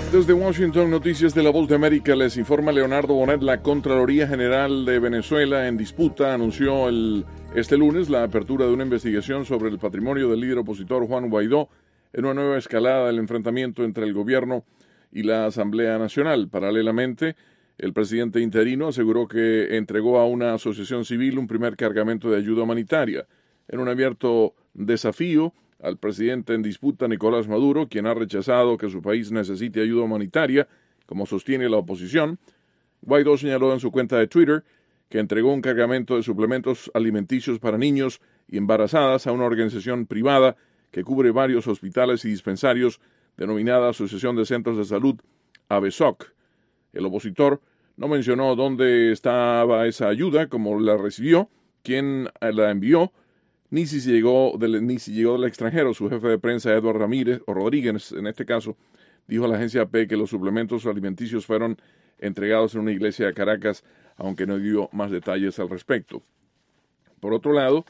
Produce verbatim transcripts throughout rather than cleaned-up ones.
Desde Washington, Noticias de la Voz de América, les informa Leonardo Bonet. La Contraloría General de Venezuela, en disputa, anunció el, este lunes la apertura de una investigación sobre el patrimonio del líder opositor Juan Guaidó en una nueva escalada del enfrentamiento entre el gobierno y la Asamblea Nacional. Paralelamente, el presidente interino aseguró que entregó a una asociación civil un primer cargamento de ayuda humanitaria, en un abierto desafío al presidente en disputa, Nicolás Maduro, quien ha rechazado que su país necesite ayuda humanitaria, como sostiene la oposición. Guaidó señaló en su cuenta de Twitter que entregó un cargamento de suplementos alimenticios para niños y embarazadas a una organización privada que cubre varios hospitales y dispensarios, denominada Asociación de Centros de Salud, AVESOC. El opositor no mencionó dónde estaba esa ayuda, cómo la recibió, quién la envió, ni si llegó del, ni si llegó del extranjero. Su jefe de prensa, Eduardo Ramírez, o Rodríguez en este caso, dijo a la agencia A P que los suplementos alimenticios fueron entregados en una iglesia de Caracas, aunque no dio más detalles al respecto. Por otro lado,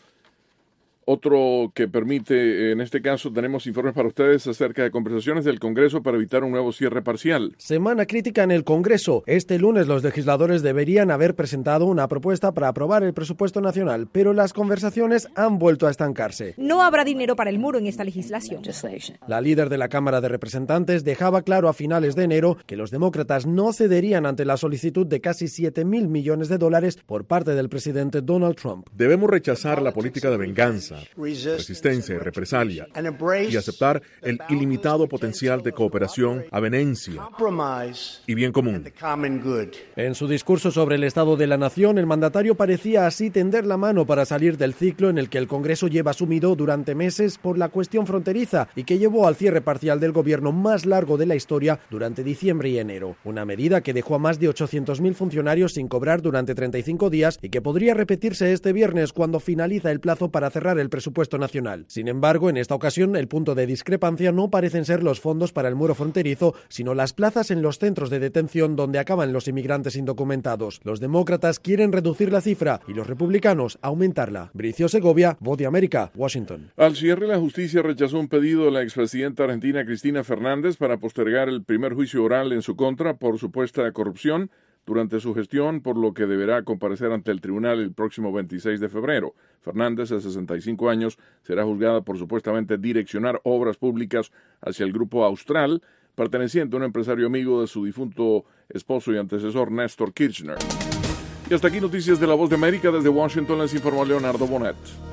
otro que permite, en este caso, tenemos informes para ustedes acerca de conversaciones del Congreso para evitar un nuevo cierre parcial. Semana crítica en el Congreso. Este lunes los legisladores deberían haber presentado una propuesta para aprobar el presupuesto nacional, pero las conversaciones han vuelto a estancarse. No habrá dinero para el muro en esta legislación. La líder de la Cámara de Representantes dejaba claro a finales de enero que los demócratas no cederían ante la solicitud de casi siete mil millones de dólares por parte del presidente Donald Trump. Debemos rechazar la política de venganza, resistencia y represalia, y aceptar el ilimitado potencial de cooperación, avenencia y bien común. En su discurso sobre el estado de la nación, el mandatario parecía así tender la mano para salir del ciclo en el que el Congreso lleva sumido durante meses por la cuestión fronteriza y que llevó al cierre parcial del gobierno más largo de la historia durante diciembre y enero. Una medida que dejó a más de ochocientos mil funcionarios sin cobrar durante treinta y cinco días y que podría repetirse este viernes cuando finaliza el plazo para cerrar el presupuesto nacional. Sin embargo, en esta ocasión el punto de discrepancia no parecen ser los fondos para el muro fronterizo, sino las plazas en los centros de detención donde acaban los inmigrantes indocumentados. Los demócratas quieren reducir la cifra y los republicanos aumentarla. Bricio Segovia, Voz de América, Washington. Al cierre, la justicia rechazó un pedido de la expresidenta argentina Cristina Fernández para postergar el primer juicio oral en su contra por supuesta corrupción durante su gestión, por lo que deberá comparecer ante el tribunal el próximo veintiséis de febrero. Fernández, de sesenta y cinco años, será juzgada por supuestamente direccionar obras públicas hacia el Grupo Austral, perteneciente a un empresario amigo de su difunto esposo y antecesor Néstor Kirchner. Y hasta aquí Noticias de la Voz de América. Desde Washington les informó Leonardo Bonet.